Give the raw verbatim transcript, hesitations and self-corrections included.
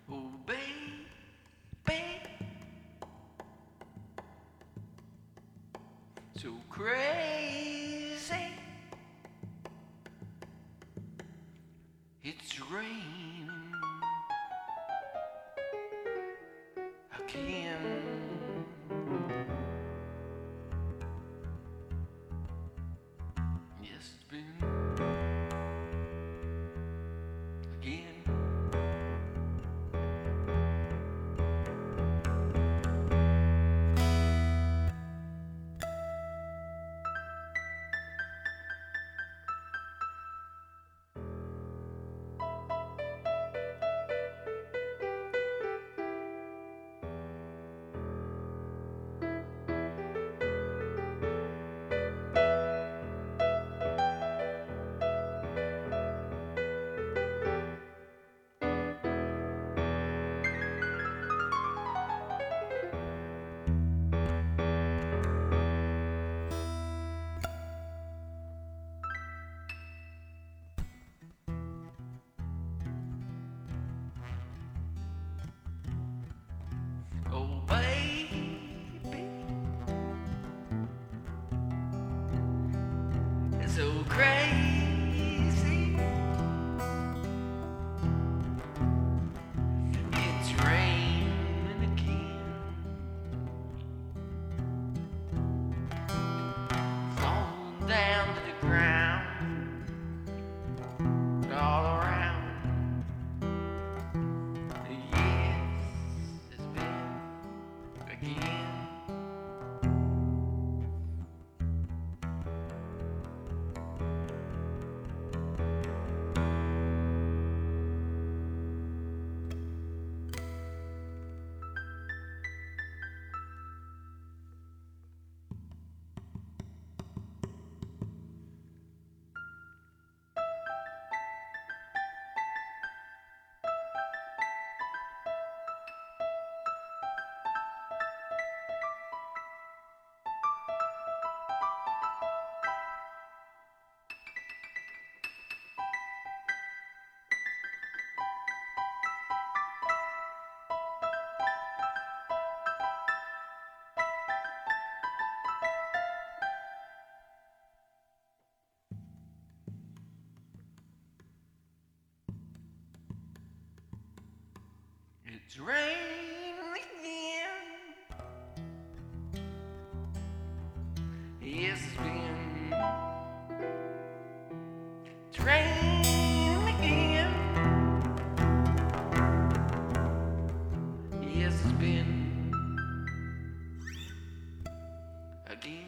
Oh, baby, so crazy. It's raining again. Yes, it's been again. Oh, baby, it's so crazy. It's raining again. Falling down to the ground, all around. Yes, it's been again. It's raining again. Yes, it's been. It's raining again. Yes, it's been again.